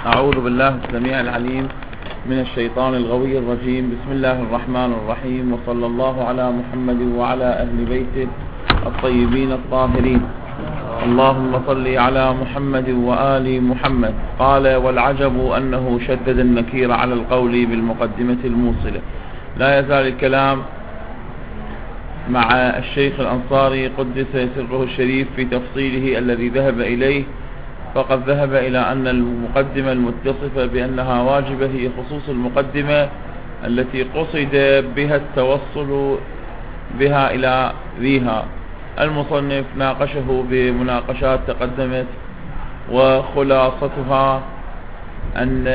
أعوذ بالله السميع العليم من الشيطان الغوي الرجيم. بسم الله الرحمن الرحيم، وصلى الله على محمد وعلى أهل بيته الطيبين الطاهرين. اللهم صل على محمد وآل محمد. قال: والعجب أنه شدد النكير على القول بالمقدمة الموصلة. لا يزال الكلام مع الشيخ الأنصاري قدس سره الشريف في تفصيله الذي ذهب إليه. فقد ذهب إلى أن المقدمة المتصفة بأنها واجبة هي خصوص المقدمة التي قصد بها التوصل بها إلى ذيها. المصنف ناقشه بمناقشات تقدمت، وخلاصتها أن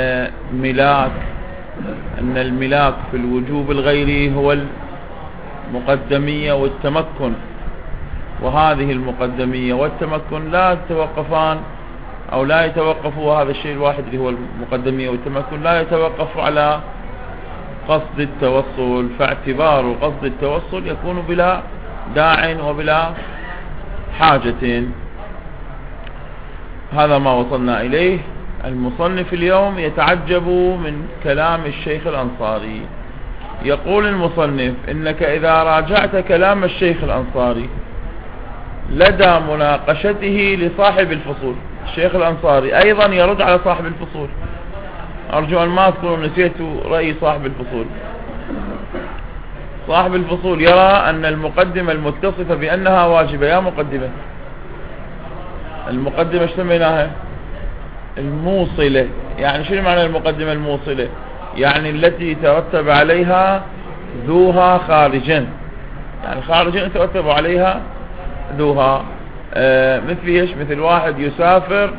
الملاك في الوجوب الغيري هو المقدمية والتمكن، وهذه المقدمية والتمكن لا يتوقفان أو لا يتوقف، هذا الشيء الواحد اللي هو المقدمية والتمكن لا يتوقف على قصد التوصل، فاعتبار قصد التوصل يكون بلا داع وبلا حاجة. هذا ما وصلنا إليه. المصنف اليوم يتعجب من كلام الشيخ الأنصاري. يقول المصنف: إنك إذا راجعت كلام الشيخ الأنصاري لدى مناقشته لصاحب الفصول، الشيخ الأنصاري أيضا يرد على صاحب الفصول. أرجو أن ما تكونوا نسيتوا رأي صاحب الفصول. صاحب الفصول يرى أن المقدمة المتصفة بأنها واجبة. يا مقدمة، المقدمة سميناها الموصلة. يعني شنو معنى المقدمة الموصلة؟ يعني التي ترتب عليها ذوها خارجا، يعني خارجا ترتب عليها ذوها. مثل ايش؟ مثل واحد يسافر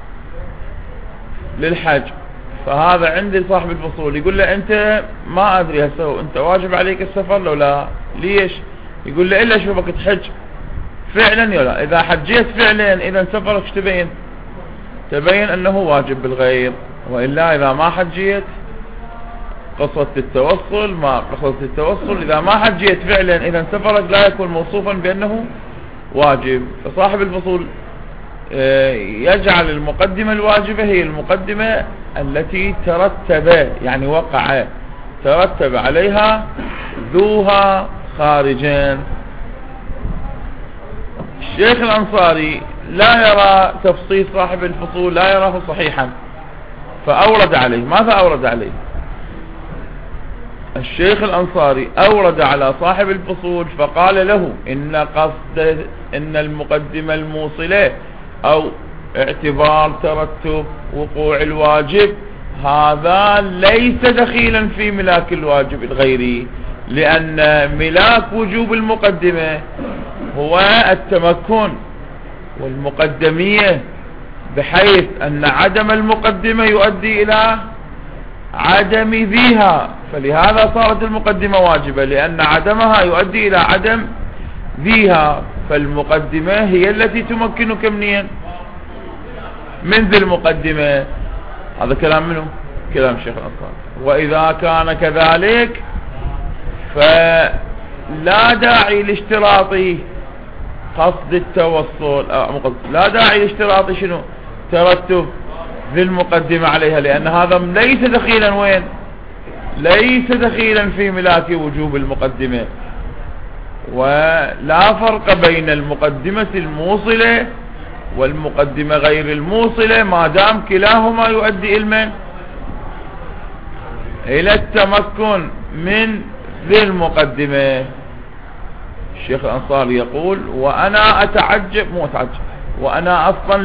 للحج، فهذا عند صاحب الفصول يقول له: انت ما ادري هسه انت واجب عليك السفر لو لا؟ ليش؟ يقول له: الا شوفك تحج فعلا يا لا. اذا حجيت فعلا اذا سفرك تبين انه واجب بالغير، والا اذا ما حجيت قصدت التوصل ما قصدت التوصل، اذا ما حجيت فعلا اذا سفرك لا يكون موصوفا بانه واجب. فصاحب الفصول يجعل المقدمة الواجبة هي المقدمة التي ترتب، يعني ترتب عليها ذوها خارجين. الشيخ الأنصاري لا يرى تفصيل صاحب الفصول، لا يراه صحيحا، فأورد عليه. ماذا أورد عليه؟ الشيخ الأنصاري أورد على صاحب الفصول فقال له: إن المقدمة الموصلة أو اعتبار ترتب وقوع الواجب هذا ليس دخيلا في ملاك الواجب الغيري، لأن ملاك وجوب المقدمة هو التمكن والمقدمية، بحيث أن عدم المقدمة يؤدي إلى عدم ذيها، فلهذا صارت المقدمة واجبة، لأن عدمها يؤدي إلى عدم ذيها. فالمقدمة هي التي تمكنك من ذي المقدمة. هذا كلام منه؟ كلام الشيخ الأنصاري. وإذا كان كذلك فلا داعي لاشتراط قصد التوصل، لا داعي لاشتراط شنو؟ ترتب ذي المقدمة عليها، لأن هذا ليس دخيلا وين؟ ليس دخيلا في ملاك وجوب المقدمة. ولا فرق بين المقدمة الموصلة والمقدمة غير الموصلة ما دام كلاهما يؤدي إلى التمكن من ذي المقدمة. الشيخ الأنصاري يقول: وأنا وأنا أصلا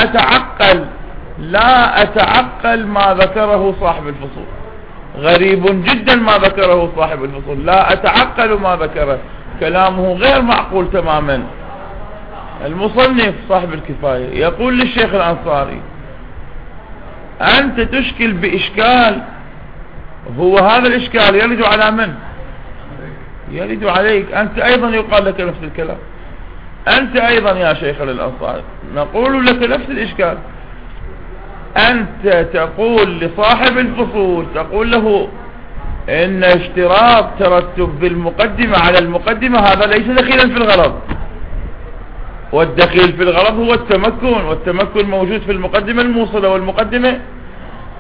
لا أتعقل ما ذكره صاحب الفصول. غريب جدا ما ذكره صاحب الفصول، لا أتعقل ما ذكره، كلامه غير معقول تماما. المصنف صاحب الكفاية يقول للشيخ الأنصاري: أنت تشكل بإشكال، هو هذا الإشكال يرد على من؟ يرد عليك أنت أيضا. يقال لك نفس الكلام أنت أيضا يا شيخ الأنصاري، نقول لك نفس الإشكال. أنت تقول لصاحب الفصول، تقول له إن اشتراط ترتب بالمقدمة على المقدمة هذا ليس دخيلا في الغرض، والدخيل في الغرض هو التمكن، والتمكن موجود في المقدمة الموصلة والمقدمة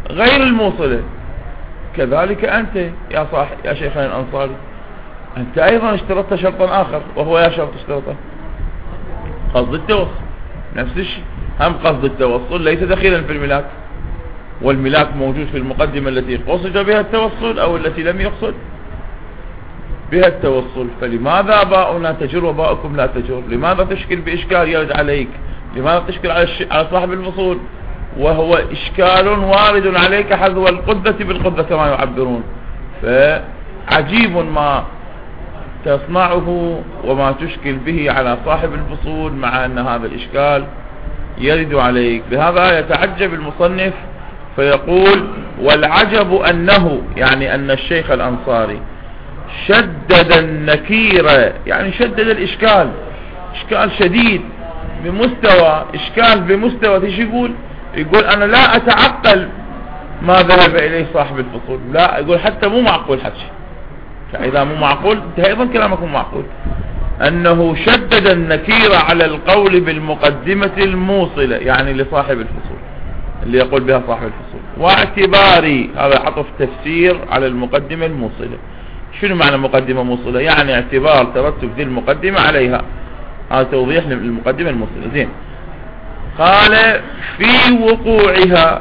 غير الموصلة. كذلك أنت يا صاحب يا شيخنا الأنصاري، أنت أيضا اشترطت شرطا آخر، وهو يا شرط اشترطه قصد التوصل. نفس الشيء، هم قصد التوصل ليس دخيلا في الملاك، والملاك موجود في المقدمة التي قصد بها التوصل أو التي لم يقصد بها التوصل. فلماذا باؤنا تجر وباؤكم لا تجر؟ لماذا تشكل بإشكال يرد عليك؟ لماذا تشكل على صاحب الفصول وهو إشكال وارد عليك حذو القدة بالقدة كما يعبرون؟ فعجيب ما تصنعه وما تشكل به على صاحب الفصول، مع أن هذا الإشكال يرد عليك. بهذا يتعجب المصنف فيقول: والعجب أنه، يعني أن الشيخ الأنصاري شدد النكير، يعني شدد الإشكال، إشكال شديد بمستوى، إشكال بمستوى ايش يقول؟ يقول أنا لا أتعقل ما ذهب إليه صاحب الفصول، لا، يقول حتى مو معقول حتى. فإذا مو معقول انت أيضا كلامك مو معقول. أنه شدد النكير على القول بالمقدمة الموصلة، يعني لصاحب الفصول اللي يقول بها صاحب الفصول، واعتباري، هذا عطف تفسير على المقدمة الموصلة. شنو معنى مقدمة موصلة؟ يعني اعتبار ترتب ذي المقدمة عليها، هذا توضيح للمقدمة الموصلة. زين، قال في وقوعها،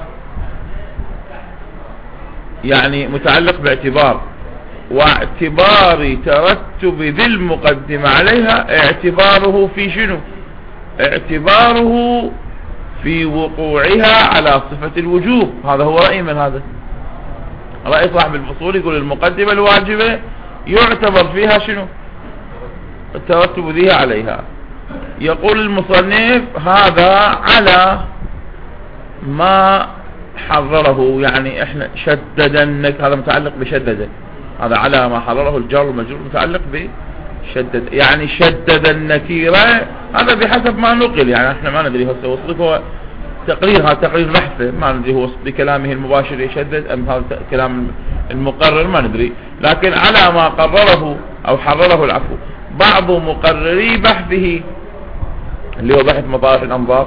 يعني متعلق باعتبار، واعتبار ترتب ذي المقدمة عليها، اعتباره في شنو؟ اعتباره في وقوعها على صفة الوجوب. هذا هو رأي من هذا؟ رأي صاحب الفصول، يقول المقدمة الواجبة يعتبر فيها شنو؟ الترتب ذي عليها. يقول المصنف هذا على ما حرره، يعني احنا شددنك، هذا متعلق بشدد، هذا على ما حرره الجار والمجرور متعلق بشدد، يعني شدد النكيرة. هذا بحسب ما نقل، يعني احنا ما ندري هو وصلك، هو تقرير، هذا تقرير بحثه، ما ندري هو بكلامه المباشر يشدد ام هذا كلام المقرر، ما ندري. لكن على ما قرره او حرره العفو بعض مقرري بحثه اللي هو بحث مطارح الانظار،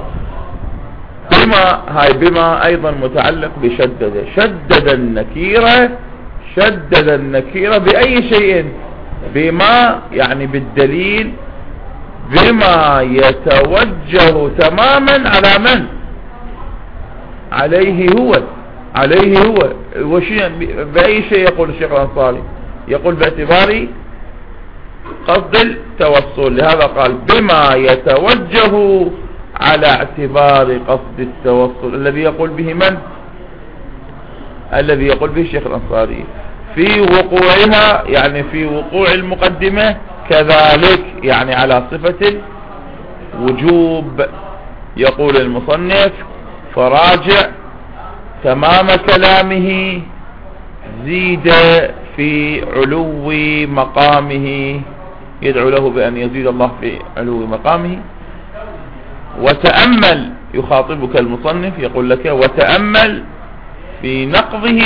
بما ايضا متعلق بشدد، شدد النكيرة، شدد النكيرة بأي شيء؟ بما، يعني بالدليل، بما يتوجه تماما على من؟ عليه هو، عليه هو. بأي شيء يقول الشيخ الأنصاري؟ يقول باعتبار قصد التوصل. لهذا قال بما يتوجه على اعتبار قصد التوصل، الذي يقول به من؟ الذي يقول به الشيخ الأنصاري. في وقوعها، يعني في وقوع المقدمة، كذلك يعني على صفة الوجوب. يقول المصنف فراجع تمام كلامه، زيد في علو مقامه، يدعو له بأن يزيد الله في علو مقامه. وتأمل، يخاطبك المصنف يقول لك وتأمل في نقضه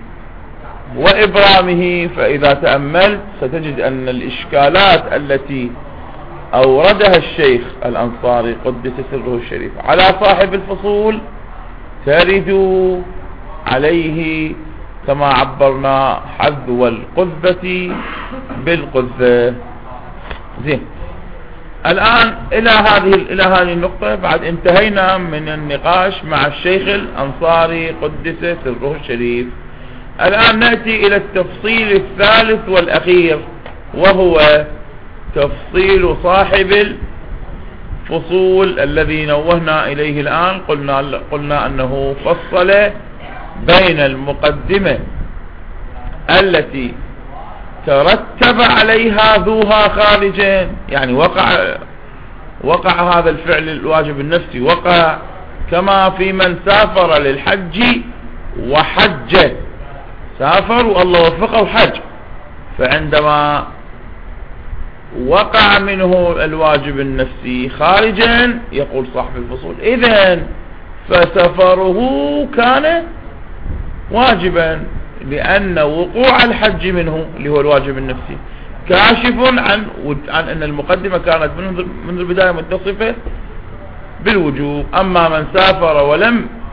وإبرامه، فإذا تأملت ستجد أن الإشكالات التي أوردها الشيخ الأنصاري قدس سره الشريف على صاحب الفصول ترد عليه كما عبرنا حذو القذة بالقذة. زين، الآن إلى هذه النقطة بعد انتهينا من النقاش مع الشيخ الأنصاري قدس سره الشريف. الآن نأتي إلى التفصيل الثالث والأخير، وهو تفصيل صاحب الفصول الذي نوهنا إليه الآن. قلنا أنه فصل بين المقدمة التي ترتب عليها ذوها خارجين، يعني وقع هذا الفعل الواجب النفسي، وقع كما في من سافر للحج وحج، سافر والله وفقه حج، فعندما وقع منه الواجب النفسي خارجا يقول صاحب الفصول إذن فسفره كان واجبا، لأن وقوع الحج منه اللي هو الواجب النفسي كاشف عن أن المقدمة كانت منذ البداية متصفة بالوجوب. أما من سافر ولم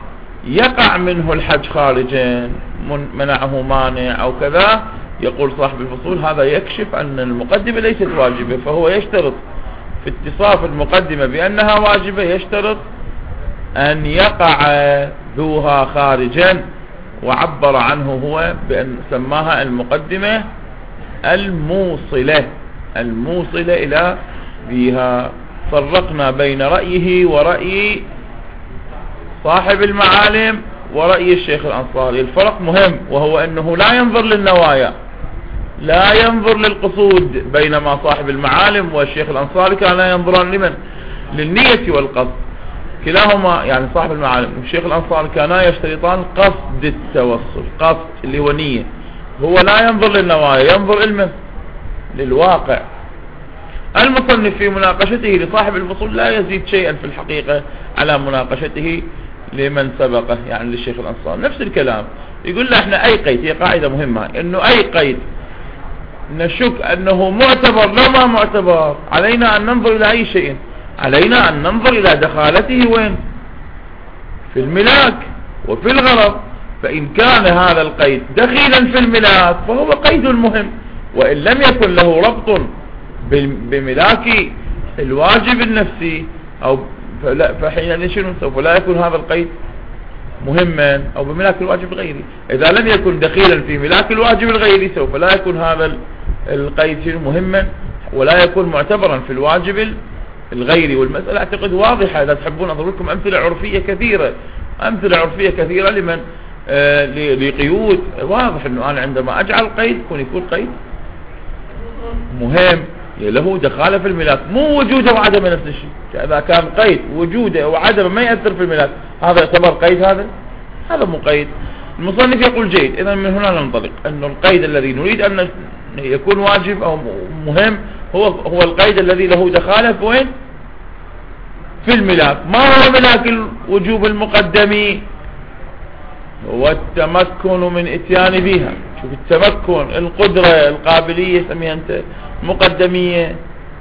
يقع منه الحج خارجا، منعه مانع أو كذا، يقول صاحب الفصول هذا يكشف أن المقدمة ليست واجبة، فهو يشترط في اتصاف المقدمة بأنها واجبة، يشترط أن يقع ذوها خارجا، وعبر عنه هو بأن سماها المقدمة الموصلة إلى ذيها. فرقنا بين رأيه ورأي صاحب المعالم ورأي الشيخ الأنصاري. الفرق مهم، وهو أنه لا ينظر للنوايا، لا ينظر للقصود، بينما صاحب المعالم والشيخ الأنصاري كان ينظران لمن؟ للنية والقصد. كلاهما يعني صاحب المعالم والشيخ الأنصاري كانا يشترطان قصد التوصل، قصد اللي هو نية. هو لا ينظر للنوايا، ينظر علمه للواقع. المصنف في مناقشته لصاحب الفصول لا يزيد شيئا في الحقيقة على مناقشته لمن سبقه، يعني للشيخ الأنصاري نفس الكلام. يقول له احنا اي قيد، هي قاعدة مهمة، انه اي قيد نشك انه معتبر لو ما معتبر، علينا ان ننظر الى اي شيء، علينا ان ننظر الى دخالته وين؟ في الملاك وفي الغرض. فان كان هذا القيد دخيلا في الملاك فهو قيد مهم، وان لم يكن له ربط بملاك الواجب النفسي او فحين شنو سوف لا يكون هذا القيد مهما، او بملاك الواجب الغيري. اذا لم يكن دخيلا في ملاك الواجب الغيري سوف لا يكون هذا القيد مهما، ولا يكون معتبرا في الواجب الغيري. والمسألة اعتقد واضحة. اذا تحبون اضرب لكم امثلة عرفية كثيرة، لمن لقيود واضح انه انا عندما اجعل قيد يكون قيد مهم له دخالة في الملاك، مو وجوده وعدمه نفس الشيء. اذا كان قيد وجوده وعدمه ما يأثر في الملاك، هذا يعتبر قيد، هذا مو قيد. المصنف يقول جيد، اذا من هنا ننطلق انه القيد الذي نريد ان يكون واجب او مهم هو القيد الذي له دخالة في وين؟ في الملاك. ما هو ملاك الوجوب المقدمي؟ هو التمكن من اتيان بها. شوف التمكن، القدرة، القابلية، سميها انت مقدمية.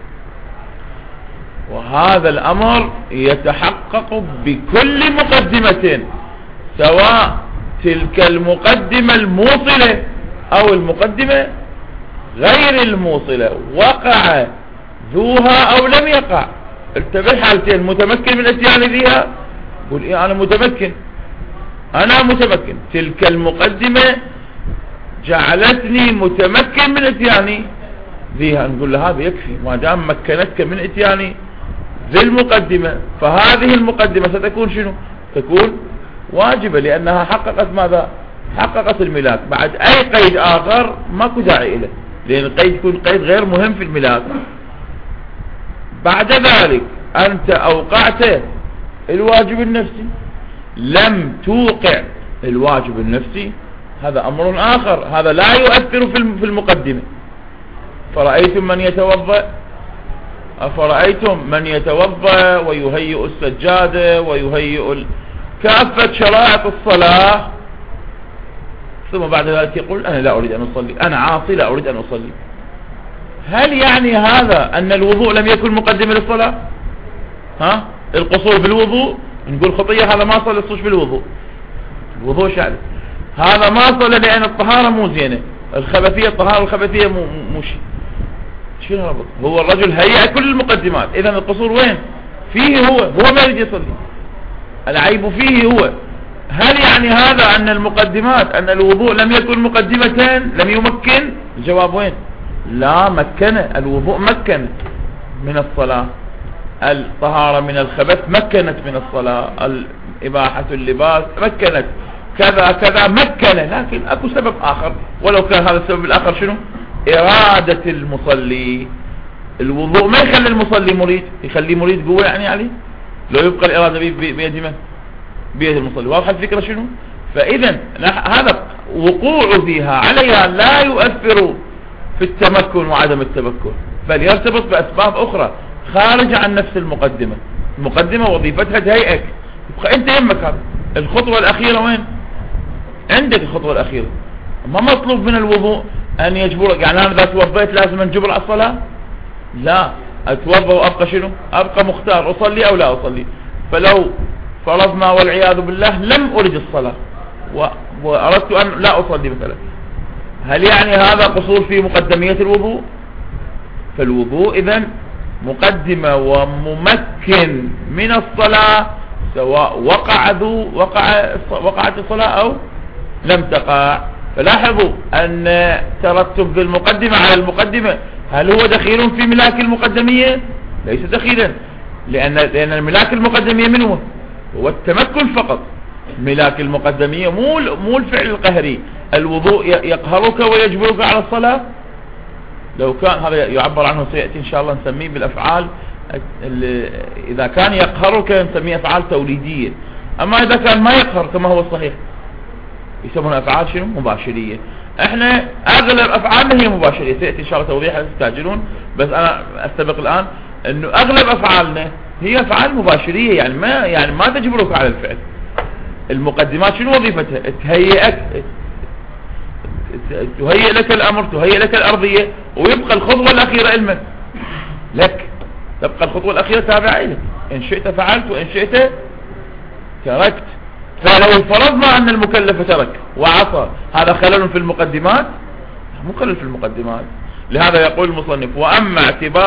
وهذا الامر يتحقق بكل مقدمة، سواء تلك المقدمة الموصلة او المقدمة غير الموصلة، وقع ذوها او لم يقع. انتبه حالتين، متمكن من اتيان بها، قل ايه انا متمكن، تلك المقدمة جعلتني متمكن من اتياني بها، نقول له هذا يكفي، ما دام مكنتك من اتياني ذي المقدمة، فهذه المقدمة ستكون شنو؟ تكون واجبة، لأنها حققت ماذا؟ حققت الملاك. بعد أي قيد آخر ماكو داعي إليه، لأن القيد يكون قيد غير مهم في الملاك. بعد ذلك أنت أوقعت الواجب النفسي، لم توقع الواجب النفسي، هذا أمر آخر، هذا لا يؤثر في المقدمة. فرأيتم من يتوضأ، أفرأيتم من يتوضأ ويهيئ السجادة ويهيئ كافة شرائط الصلاة، ثم بعد ذلك يقول أنا لا أريد أن أصلي، أنا عاصي لا أريد أن أصلي. هل يعني هذا أن الوضوء لم يكن مقدمة للصلاة؟ القصور بالوضوء نقول خطية، هذا ما صلى الصش بالوضوء، الوضوء شعر، هذا ما صلى لأن الطهارة مو زينة، الطهارة الخبثية مو شيء. شنو ربط؟ هو الرجل هيئ كل المقدمات، إذا القصور وين؟ فيه هو ما يريد يصلي، العيب فيه هو. هل يعني هذا أن المقدمات، أن الوضوء لم يكن مقدمتين، لم يمكن؟ الجواب وين؟ لا، مكن الوضوء، مكن من الصلاة، الطهارة من الخبث مكنت من الصلاة، إباحة اللباس مكنت، كذا مكن. لكن أكو سبب آخر، ولو كان هذا السبب الآخر شنو؟ إرادة المصلي. الوضوء ما يخلي المصلي مريد، يخليه مريد قوة يعني عليه، لو يبقى الإرادة بيد من؟ بيد المصلي. واضح الفكرة شنو؟ فإذا هذا وقوع فيها عليها لا يؤثر في التمكن وعدم التمكن، بل يرتبط بأسباب أخرى خارجة عن نفس المقدمة. المقدمة وظيفتها تهيئك، يبقى أنت يمك هذا. الخطوة الأخيرة وين؟ عندك الخطوة الأخيرة. ما مطلوب من الوضوء أن يجبرك، يعني أنا إذا توضيت لازم أنجبر على الصلاة؟ لا، أتوضى وأبقى شنو؟ أبقى مختار أصلي أو لا أصلي. فلو فرضنا والعياذ بالله لم أرد الصلاة وأردت أن لا أصلي مثلا، هل يعني هذا قصور في مقدمية الوضوء؟ فالوضوء إذن مقدمة وممكن من الصلاة، سواء وقعت الصلاة أو لم تقع. فلاحظوا أن ترتب المقدمة على المقدمة هل هو دخيل في ملاك المقدمية؟ ليس دخيلا، لأن الملاك المقدمية منه هو التمكن فقط. ملاك المقدمية مو الفعل القهري. الوضوء يقهرك ويجبرك على الصلاة، لو كان هذا يعبر عنه سيأتي إن شاء الله نسميه بالأفعال. إذا كان يقهرك نسميه أفعال توليدية، أما إذا كان ما يقهر كما هو الصحيح يسمونها أفعال شنو؟ مباشرية. احنا أغلب أفعالنا هي مباشرية، سيأتي إن شاء الله توضيحها تستعجلون، بس أنا أستبق الآن أنه أغلب أفعالنا هي أفعال مباشرية، يعني ما تجبرك على الفعل. المقدمات شنو وظيفتها؟ تهيئ لك الأمر، تهيئ لك الأرضية، ويبقى الخطوة الأخيرة علما لك، تبقى الخطوة الأخيرة تابعة لك، إن شئت فعلت وإن شئت تركت. فلو فرضنا أن المكلف ترك وعصى، هذا خلل في المقدمات؟ مو خلل في المقدمات. لهذا يقول المصنف وأما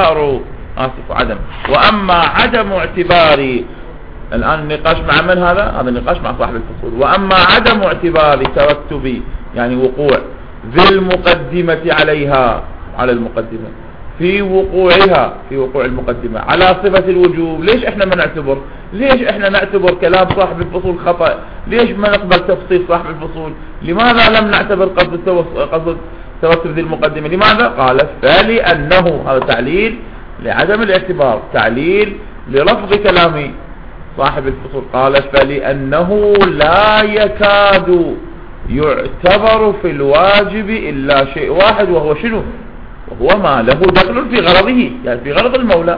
عدم اعتبار، الآن النقاش مع من هذا النقاش مع صاحب الفصول. وأما عدم اعتبار ترتب يعني وقوع ذي المقدمة عليها، على المقدمة، في وقوع المقدمة على صفة الوجوب. ليش احنا ما نعتبر؟ ليش احنا نعتبر كلام صاحب الفصول خطأ؟ ليش ما نقبل تفصيل صاحب الفصول؟ لماذا لم نعتبر قصد ترتب ذي المقدمة؟ لماذا؟ قال فلأنه، هذا تعليل لعدم الاعتبار، تعليل لرفض كلام صاحب الفصول. قال فلأنه لا يكاد يعتبر في الواجب إلا شيء واحد، وهو شنو؟ وهو ما له دخل في غرضه، يعني في غرض المولى.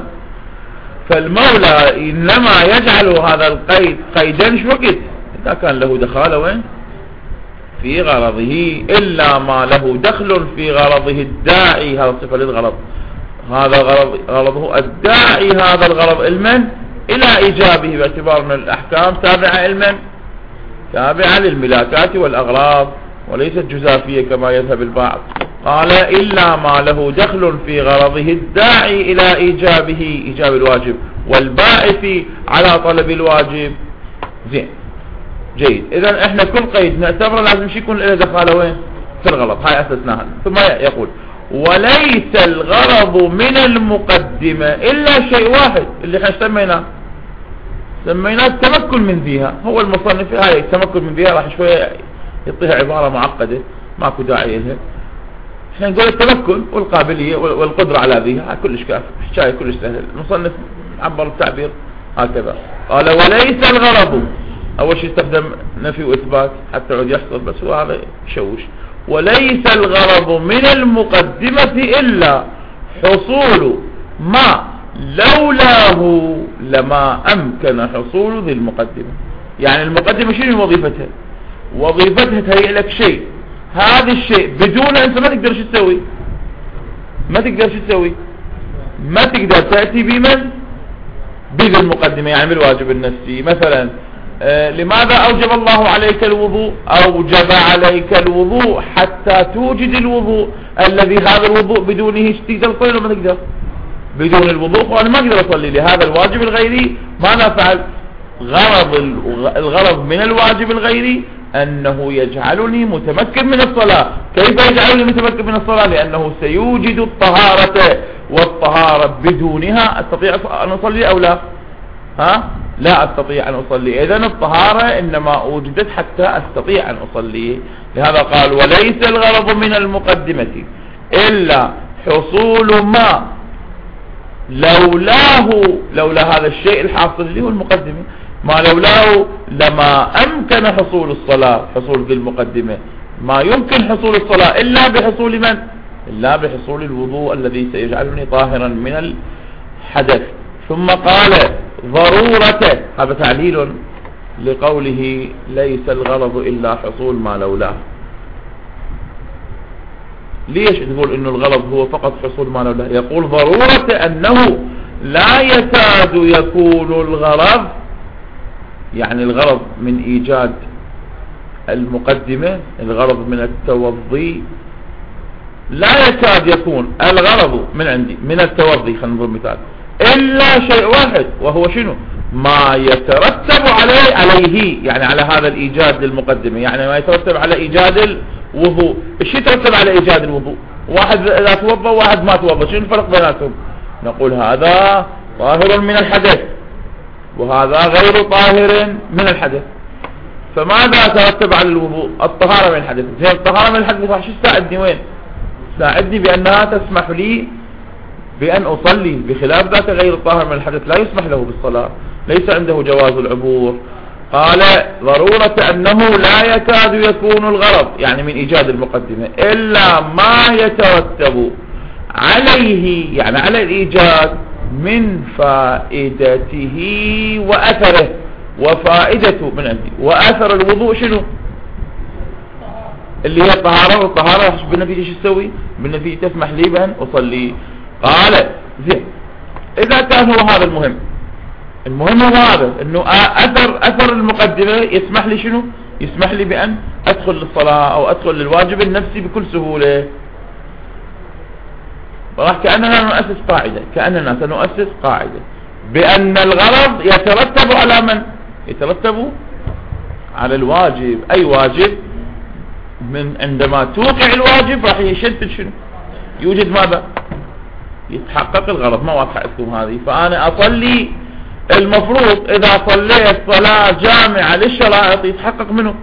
فالمولى إنما يجعل هذا القيد قيدا شو وقت؟ إذا كان له دخال وين؟ في غرضه، إلا ما له دخل في غرضه الداعي، هذا صفة للغرض، هذا غرضه الداعي، هذا الغرض علما إلى إيجابه، باعتبار أن الأحكام تابعة علما، تابعة للملاكات والأغراض وليست جزافية كما يذهب البعض. قال إلا ما له دخل في غرضه الداعي إلى إيجابه، إيجاب الواجب، والباعث على طلب الواجب. زين، جيد. إذن احنا كل قيد نعتبره لازم يكون له دخل وين؟ في الغلط، هاي أسسناها. ثم يقول وليس الغرض من المقدمة إلا شيء واحد، اللي احنا سميناه التمكن من ذيها. هو المصنف هاي التمكن من ذيها راح شوية يعطيها عبارة معقدة ماكو داعي لها. احنا نقول التمكن والقابلية والقدرة على ذيها، كلش كافي، حكاية كلش سهل. المصنف عبر التعبير هكذا، قال وليس الغرض، أول شيء استخدم نفي وإثبات حتى يعود يحصل، بس هو هذا يشوش. وليس الغرض من المقدمة إلا حصول ما لولاه لما أمكن حصول ذي المقدمة. يعني المقدمة شنو وظيفتها؟ وظيفتها تهيئ لك شيء، هذا الشيء بدون أنت ما تقدر شو تسوي، ما تقدر تأتي بمن؟ بذي المقدمة، يعني بالواجب النفسي. مثلا لماذا أوجب الله عليك الوضوء؟ أوجب عليك الوضوء حتى توجد الوضوء الذي هذا الوضوء بدونه تقدر تصلي ولا ما تقدر؟ بدون الوضوء وأنا ما أقدر أصلي. لهذا الواجب الغيري ماذا فعل؟ الغرض من الواجب الغيري أنه يجعلني متمكن من الصلاة. كيف يجعلني متمكن من الصلاة؟ لأنه سيوجد الطهارة، والطهارة بدونها أستطيع أن أصلي أو لا؟ لا أستطيع أن أصلي. إذن الطهارة إنما وجدت حتى أستطيع أن أصلي. لهذا قال وليس الغرض من المقدمة إلا حصول ما لولا هذا الشيء الحاصل اللي هو المقدمة، ما لولاه لما أمكن حصول الصلاة، حصول ذي المقدمة. ما يمكن حصول الصلاة إلا بحصول من؟ إلا بحصول الوضوء الذي سيجعلني طاهرا من الحدث. ثم قال ضرورته، هذا تعليل لقوله ليس الغرض إلا حصول ما لولاه. ليش تقول إنه الغرض هو فقط حصول ما لولاه؟ يقول ضرورة أنه لا يكاد يكون الغرض يعني الغرض من إيجاد المقدمة، الغرض من التوضي لا يكاد يكون الغرض من عندي من التوضي، خلينا نضرب مثال، إلا شيء واحد، وهو شنو؟ ما يترتب عليه يعني على هذا الإيجاد للمقدمة، يعني ما يترتب على إيجاد الوضوء. ايش يترتب على إيجاد الوضوء؟ واحد إذا توضأ وواحد ما توضأ، شنو الفرق بيناتهم؟ نقول هذا طاهر من الحدث وهذا غير طاهر من الحدث. فماذا ترتب على الوضوء؟ الطهارة من الحدث. زين الطهارة من الحدث راح شو تساعدني وين؟ تساعدني بأنها تسمح لي بأن أصلي، بخلاف ذاك غير الطاهر من الحدث لا يسمح له بالصلاة، ليس عنده جواز العبور. قال ضرورة أنه لا يكاد يكون الغرض يعني من إيجاد المقدمة إلا ما يترتب عليه يعني على الإيجاد من فائدته وأثره. وفائدته من عندي وأثر الوضوء شنو؟ اللي هي الطهارة. والطهارة بالنتيجة شو تسوي؟ بالنتيجة تسمح لي بأن أصلي. قال زين إذا كان هو هذا المهم هو هذا انه اثر المقدمة يسمح لي شنو؟ يسمح لي بأن ادخل للصلاة او ادخل للواجب النفسي بكل سهولة. راح كأننا سنؤسس قاعدة بأن الغرض يترتب على من؟ يترتب على الواجب. أي واجب؟ من عندما توقع الواجب راح يشتت شنو؟ يوجد ماذا؟ يتحقق الغرض. ما واضحة لكم هذه؟ فأنا أصلي، المفروض إذا صليت صلاة جامعة للشرائط يتحقق منه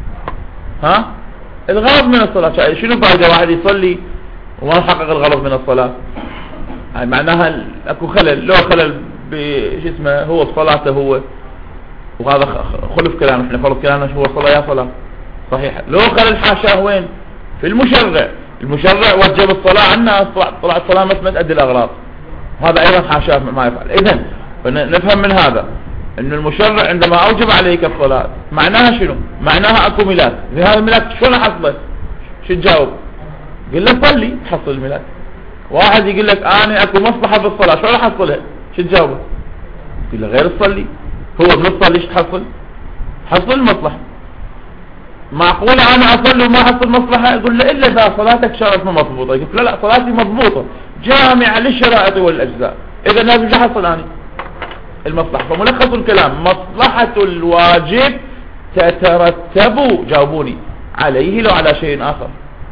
الغرض من الصلاة. شنو فائدة واحد يصلي وما يحقق الغرض من الصلاة؟ يعني معناها اكو خلل. لو خلل بش اسمه هو بصلاته هو، وهذا خلف كلام، احنا فرض كلامنا هو صلاة يا صلاة صحيح. لو خلل حاشاه وين؟ في المشرع وجب الصلاة عنا، طلعت الصلاة ما تؤدي الأغراض، هذا أيضا حاشاه ما يفعل. إذن نفهم من هذا أن المشرع عندما أوجب عليك الصلاة معناها شنو؟ معناها أكو ميلاد. في هذا الميلاد شلون أحصله؟ شو تجاوب؟ قل له صلي تحصل الميلاد. واحد يقول لك أنا أكو مصلحة بالصلاة، شلون أحصلها؟ شو تجاوبه؟ قل له غير الصلي. هو بنصلي ليش تحصل؟ حصل المصلحة. معقول أنا أصلي وما أحصل مصلحة؟ يقول له إلا إذا صلاتك شرط ما مضبوطة. يقول لا صلاتي مضبوطة جامعة للشرائط والأجزاء، إذا لازم أحصل أنا المصلحة. فملخص الكلام مصلحة الواجب تترتب، جاوبوني، عليه لو على شيء آخر؟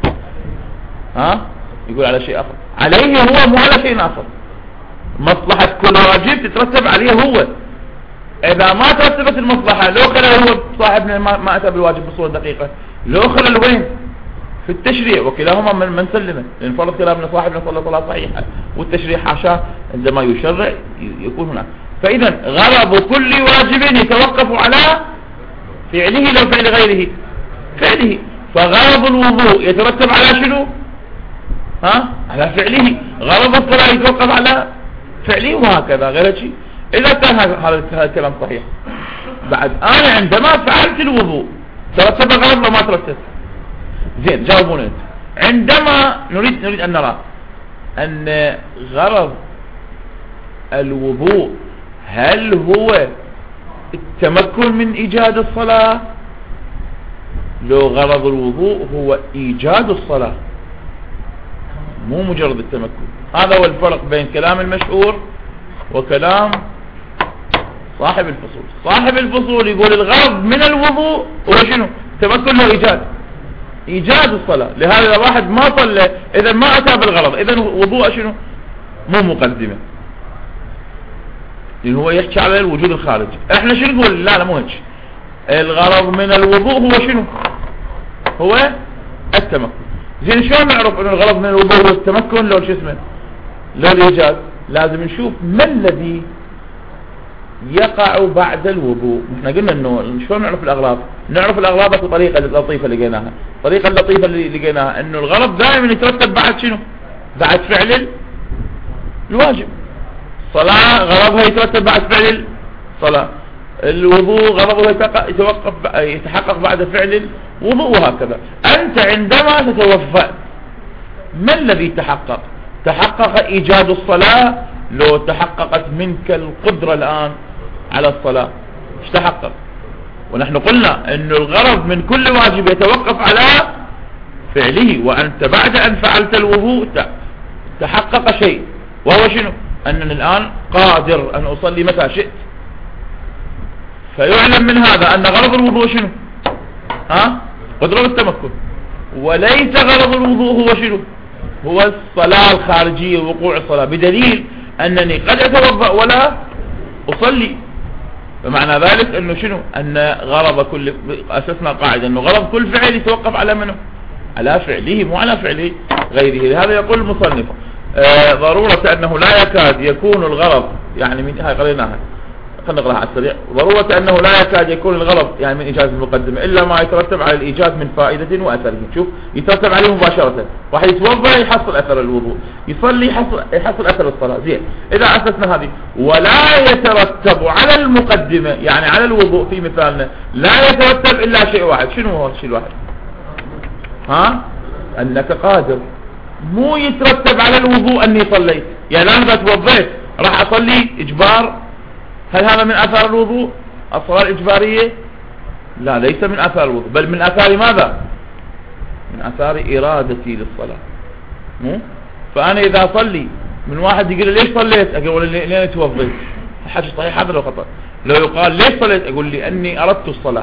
يقول على شيء آخر، عليه هو مو على شيء آخر. مصلحة كل واجب تترتب عليه هو. إذا ما ترتبت المصلحة، لو خلل هو صاحبنا ما أتى بالواجب بصورة دقيقة، لو خلل وين؟ في التشريع، وكلاهما من سلمه، لأن فرض كلامنا صاحبنا صلى الله صحيحة، والتشريع حاشاه عندما يشرع يكون هناك. فإذا غرض كل واجب يتوقف على فعله لو فعل غيره فعله. فغرض الوضوء يترتب على شنو؟ على فعله. غرض الصلاة يتوقف على فعله، وهكذا غير شيء. إذا كان هذا الكلام صحيح، بعد أنا عندما فعلت الوضوء ترتب غرض لو ما ترتب؟ زين جاوبوني انت. عندما نريد أن نرى أن غرض الوضوء هل هو التمكن من إيجاد الصلاة؟ لو غرض الوضوء هو إيجاد الصلاة مو مجرد التمكن. هذا هو الفرق بين كلام المشهور وكلام صاحب الفصول. صاحب الفصول يقول الغرض من الوضوء هو شنو؟ تمكن له إيجاد الصلاة. لهذا إذا واحد ما صلى إذا ما أتى بالغرض، إذا وضوء شنو؟ مو مقدمة، لأن هو يحكي على الوجود الخارجي. احنا شنو نقول؟ لا مو هيك. الغرض من الوضوء هو شنو؟ هو التمكن. زين شلون نعرف انه الغرض من الوضوء هو التمكن لو شو اسمه؟ لو الإيجاد؟ لازم نشوف ما الذي يقع بعد الوضوء. احنا قلنا انه شلون نعرف الاغراض؟ نعرف الاغراض بطريقه لطيفه لقيناها. الطريقه اللطيفه اللي لقيناها انه الغرض دائما يترتب بعد شنو؟ بعد فعل الواجب. الصلاه غرضها يترتب بعد فعل الصلاه. الوضوء غرضه يتحقق بعد فعل الوضوء، وهكذا. انت عندما تتوفى ما الذي تحقق؟ تحقق ايجاد الصلاه. لو تحققت منك القدرة الآن على الصلاة ايش تحقق؟ ونحن قلنا أن الغرض من كل واجب يتوقف على فعله، وأنت بعد أن فعلت الوضوء تحقق شيء، وهو شنو؟ أنني الآن قادر أن أصلي متى شئت. فيعلم من هذا أن غرض الوضوء شنو؟ قدرة التمكن، وليس غرض الوضوء هو شنو؟ هو الصلاة الخارجية، وقوع الصلاة، بدليل أنني قد أتوضأ ولا أصلي. فمعنى ذلك أنه شنو؟ أن غرض كل، أسسنا قاعدة أنه غرض كل فعل يتوقف على منه؟ على فعله، مو على فعل غيره. لهذا يقول المصنف ضرورة أنه لا يكاد يكون الغرض، يعني من هاي قريناها، خلينا نقراها على السريع. ضرورة أنه لا يكاد يكون الغرض يعني من إيجاز المقدمة إلا ما يترتب على الإيجاز من فائدة وأثره. شوف، يترتب عليه مباشرة، واحد يتوضأ يحصل أثر الوضوء، يصلي يحصل أثر الصلاة. زين، إذا أسسنا هذه ولا يترتب على المقدمة يعني على الوضوء في مثالنا لا يترتب إلا شيء واحد. شنو هو الشيء الواحد؟ أنك قادر. مو يترتب على الوضوء أني صليت، يعني أنا توضيت راح أصلي إجبار. هل هذا من أثار الوضوء؟ الصلاة الإجبارية؟ لا، ليس من أثار الوضوء، بل من أثار ماذا؟ من أثار إرادتي للصلاة. مو؟ فأنا إذا صلي من واحد يقول ليش صليت؟ أقول لأني توضيت. الحديث صحيح هذا لو خطأ. لو يقال ليش صليت؟ أقول لأني أردت الصلاة.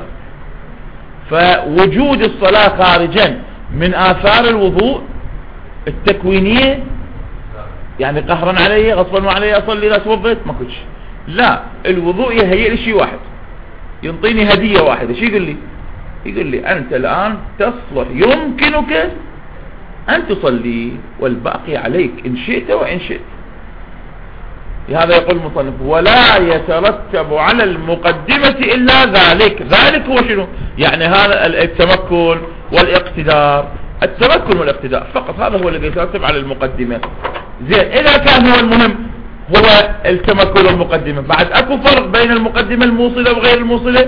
فوجود الصلاة خارجا من آثار الوضوء التكوينية، يعني قهرا علي غصبا علي أصلي إذا توضيت ما كنتش. لا، الوضوء يهيئ لي شيء واحد، ينطيني هدية واحدة. شو يقول لي؟ يقول لي أنت الآن تصلح، يمكنك أن تصلي والباقي عليك إن شئت وإن شئت. لهذا يقول المصنف ولا يترتب على المقدمة إلا ذلك. ذلك هو شنو؟ يعني هذا التمكن والاقتدار. التمكن والاقتدار فقط، هذا هو الذي يترتب على المقدمة. زين، إذا كان هو المهم هو التمكن والمقدمة، بعد أكو فرق بين المقدمة الموصلة وغير الموصلة؟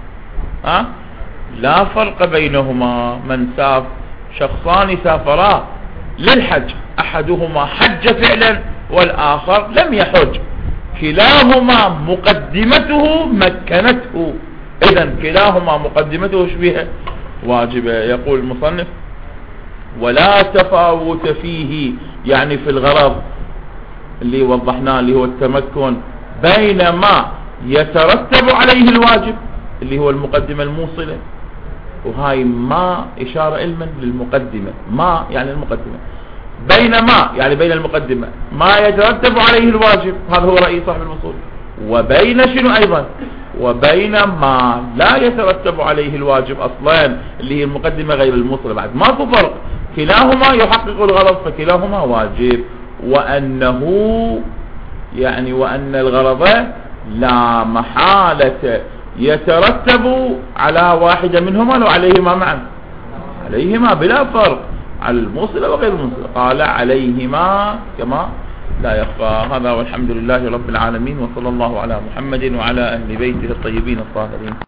لا فرق بينهما. من شخصان سافرا للحج، أحدهما حج فعلا والآخر لم يحج، كلاهما مقدمته مكنته. إذن كلاهما مقدمته شبيهة واجبة. يقول المصنف ولا تفاوت فيه، يعني في الغرض اللي وضحناه اللي هو التمكن، بين ما يترتب عليه الواجب اللي هو المقدمة الموصلة، وهاي ما إشارة علما للمقدمة، ما يعني المقدمة، بين ما يعني بين المقدمة ما يترتب عليه الواجب، هذا هو رأي صاحب الوصول، وبين شنو أيضا؟ وبين ما لا يترتب عليه الواجب أصلا اللي هي المقدمة غير الموصلة. بعد ما في فرق، كلاهما يحقق الغرض فكلاهما واجب. وأنه يعني وأن الغرض لا محالة يترتب على واحدة منهما لو عليهما معا، عليهما بلا فرق، على الموصلة وغير الموصلة. قال عليهما كما لا يخفى. هذا والحمد لله رب العالمين، وصلى الله على محمد وعلى أهل بيته الطيبين الطاهرين.